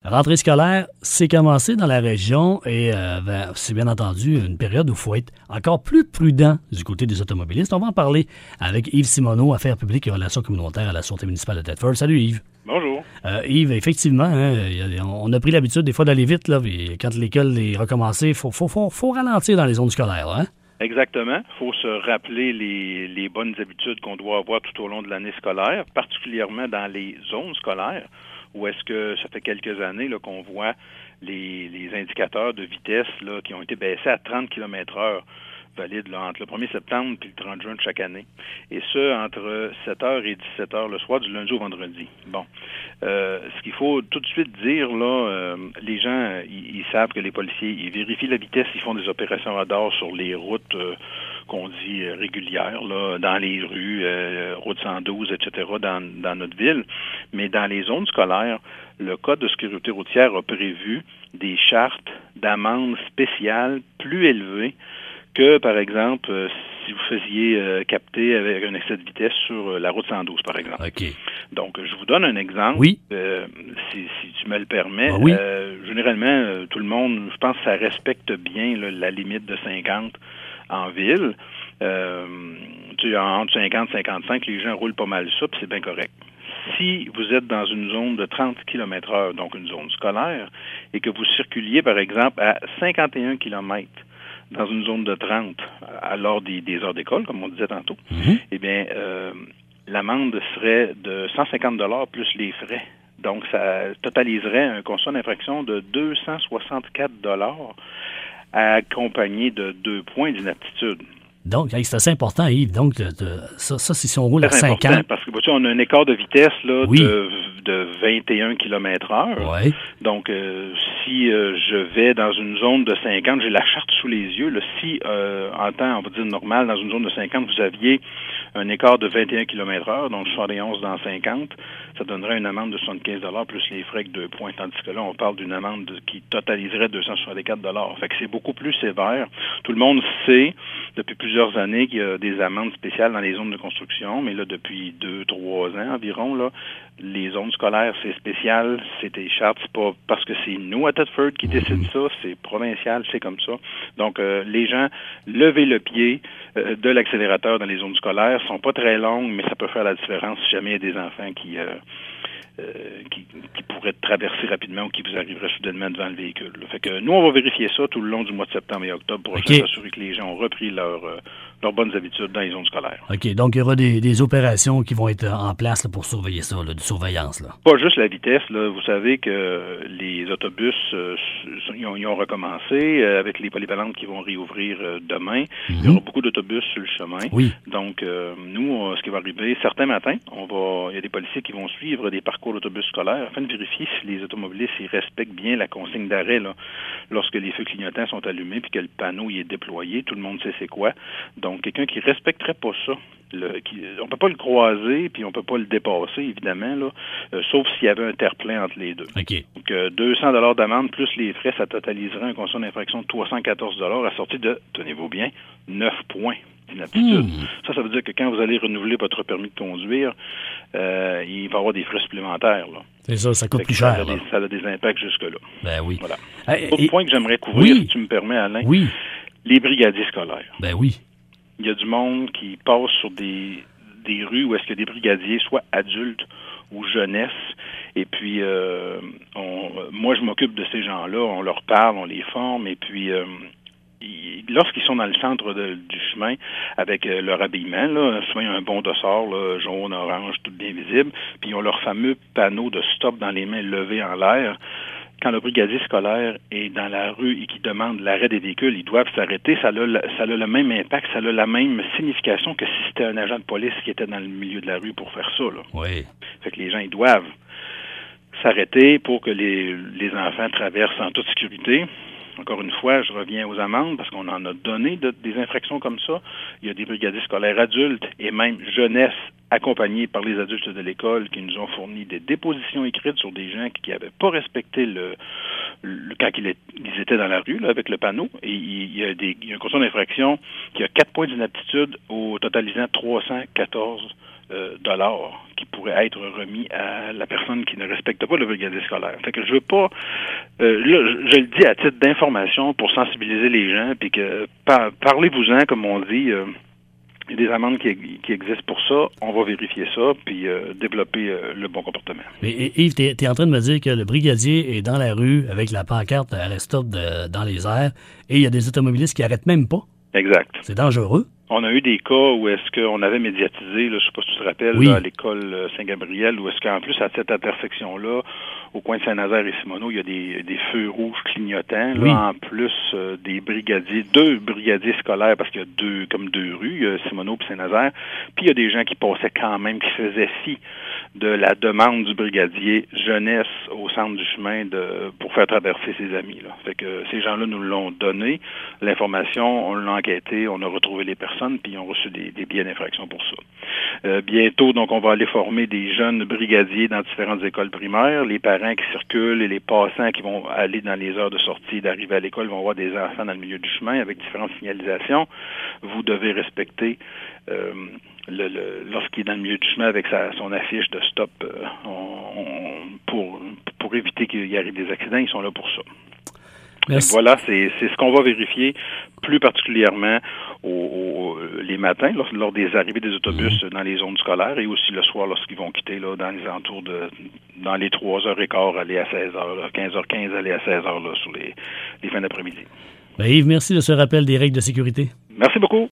Rentrée scolaire, c'est commencé dans la région et c'est bien entendu une période où il faut être encore plus prudent du côté des automobilistes. On va en parler avec Yves Simoneau, Affaires publiques et relations communautaires à la Sûreté municipale de Thetford. Salut Yves. Bonjour. Yves, effectivement, on a pris l'habitude des fois d'aller vite, là, puis quand l'école est recommencée, il faut ralentir dans les zones scolaires, hein? Exactement. Il faut se rappeler les bonnes habitudes qu'on doit avoir tout au long de l'année scolaire, particulièrement dans les zones scolaires, où est-ce que ça fait quelques années là, qu'on voit les indicateurs de vitesse là, qui ont été baissés à 30 km/h, valides là, entre le 1er septembre et le 30 juin de chaque année. Et ce, entre 7h et 17h le soir, du lundi au vendredi. Bon. Ce qu'il faut tout de suite dire, là, les gens, ils savent que les policiers, ils vérifient la vitesse, ils font des opérations radar sur les routes qu'on dit régulières, là, dans les rues, route 112, etc., dans notre ville. Mais dans les zones scolaires, le Code de sécurité routière a prévu des chartes d'amende spéciales plus élevées que, par exemple, si vous faisiez capter avec un excès de vitesse sur la route 112, par exemple. OK. Donc, je vous donne un exemple. Oui. Si tu me le permets. Oui. Généralement, tout le monde, je pense que ça respecte bien là, la limite de 50 en ville. Entre 50 et 55, les gens roulent pas mal ça, puis c'est bien correct. Si vous êtes dans une zone de 30 km/h, donc une zone scolaire, et que vous circuliez, par exemple, à 51 km dans une zone de 30 à l'heure des heures d'école, comme on disait tantôt, eh bien, l'amende serait de 150 $ plus les frais. Donc, ça totaliserait un constat d'infraction de 264 $ accompagné de 2 points d'inaptitude. Donc, c'est assez important, Yves. Donc, ça c'est si on roule à 50. Parce que, on a un écart de vitesse là, oui. de 21 km/h. Oui. Donc, si je vais dans une zone de 50, j'ai la charte sous les yeux. Là, si, en temps, on va dire normal, dans une zone de 50, vous aviez un écart de 21 km/h, donc 71 dans 50, ça donnerait une amende de 75 $ plus les frais que 2 points. Tandis que là, on parle d'une amende qui totaliserait 264 $. Fait que c'est beaucoup plus sévère. Tout le monde sait, depuis plusieurs années, qu'il y a des amendes spéciales dans les zones de construction, mais là, depuis 2-3 ans environ, là, les zones scolaires, c'est spécial, c'est des chartes, c'est pas parce que c'est nous à Thetford qui décident ça, c'est provincial, c'est comme ça. Donc, les gens, levez le pied de l'accélérateur dans les zones scolaires, sont pas très longues, mais ça peut faire la différence si jamais il y a des enfants qui pourraient traverser rapidement ou qui vous arriveraient soudainement devant le véhicule. Là. Fait que nous, on va vérifier ça tout le long du mois de septembre et octobre pour s'assurer que les gens ont repris leurs bonnes habitudes dans les zones scolaires. OK. Donc, il y aura des opérations qui vont être en place là, pour surveiller ça, là, de surveillance. Là. Pas juste la vitesse. Là. Vous savez que les autobus, ils ont recommencé avec les polyvalentes qui vont réouvrir demain. Il y aura beaucoup d'autobus sur le chemin. Oui. Donc, nous, ce qui va arriver, certains matins, il y a des policiers qui vont suivre des parcours d'autobus scolaires afin de vérifier si les automobilistes ils respectent bien la consigne d'arrêt là, lorsque les feux clignotants sont allumés puis que le panneau il est déployé. Tout le monde sait c'est quoi. Donc, quelqu'un qui respecterait pas ça, on peut pas le croiser puis on peut pas le dépasser, évidemment, là, sauf s'il y avait un terre-plein entre les deux. OK. Donc, 200 $ d'amende plus les frais, ça totaliserait un constat d'infraction de 314 $, assorti de, tenez-vous bien, 9 points d'inaptitude. Ça veut dire que quand vous allez renouveler votre permis de conduire, il va y avoir des frais supplémentaires. Là. C'est ça coûte plus cher. Ça a des impacts jusque-là. Ben oui. Voilà. Autre point que j'aimerais couvrir, si tu me permets, Alain. Oui. Les brigadiers scolaires. Ben oui. Il y a du monde qui passe sur des rues où est-ce que des brigadiers, soit adultes ou jeunesse, et puis moi je m'occupe de ces gens-là, on leur parle, on les forme, et puis lorsqu'ils sont dans le centre du chemin avec leur habillement, là, souvent il y a un bon dossard, là, jaune, orange, tout bien visible, puis ils ont leur fameux panneau de stop dans les mains levées en l'air. Quand le brigadier scolaire est dans la rue et qu'il demande l'arrêt des véhicules, ils doivent s'arrêter. Ça a le même impact, ça a la même signification que si c'était un agent de police qui était dans le milieu de la rue pour faire ça. Là. Oui. Fait que les gens, ils doivent s'arrêter pour que les enfants traversent en toute sécurité. Encore une fois, je reviens aux amendes parce qu'on en a donné des infractions comme ça. Il y a des brigadiers scolaires adultes et même jeunesse accompagnés par les adultes de l'école qui nous ont fourni des dépositions écrites sur des gens qui n'avaient pas respecté quand ils étaient dans la rue là, avec le panneau. Et il y a un constat d'infraction qui a 4 points d'inaptitude au totalisant 314 dollars qui pourraient être remis à la personne qui ne respecte pas le brigadier scolaire. Fait que je veux pas, là, je le dis à titre d'information pour sensibiliser les gens, puis que parlez-vous-en, comme on dit. Il y a des amendes qui existent pour ça. On va vérifier ça, puis développer le bon comportement. Mais Yves, tu es en train de me dire que le brigadier est dans la rue avec la pancarte Arrest Stop dans les airs et il y a des automobilistes qui arrêtent même pas. Exact. C'est dangereux. On a eu des cas où est-ce qu'on avait médiatisé, là, je sais pas si tu te rappelles, oui. là, à l'école Saint-Gabriel, où est-ce qu'en plus, à cette intersection-là, au coin de Saint-Nazaire et Simoneau, il y a des feux rouges clignotants. Oui. Là, en plus des brigadiers, 2 brigadiers scolaires, parce qu'il y a deux rues, il y a Simoneau et Saint-Nazaire, puis il y a des gens qui passaient quand même, qui faisaient fi de la demande du brigadier jeunesse au centre du chemin pour faire traverser ses amis. Là. Fait que ces gens-là nous l'ont donné, l'information, on l'a enquêté, on a retrouvé les personnes, puis ils ont reçu des billets d'infraction pour ça. Bientôt, donc, on va aller former des jeunes brigadiers dans différentes écoles primaires. Les parents qui circulent et les passants qui vont aller dans les heures de sortie et d'arrivée à l'école vont voir des enfants dans le milieu du chemin avec différentes signalisations. Vous devez respecter lorsqu'il est dans le milieu du chemin avec son affiche de stop pour éviter qu'il y arrive des accidents. Ils sont là pour ça. Voilà, c'est ce qu'on va vérifier plus particulièrement les matins, lors des arrivées des autobus dans les zones scolaires et aussi le soir lorsqu'ils vont quitter là, dans les alentours dans les 3h15 aller à 16h, 15h15 aller à 16h là, sur les fins d'après-midi. Yves, merci de ce rappel des règles de sécurité. Merci beaucoup.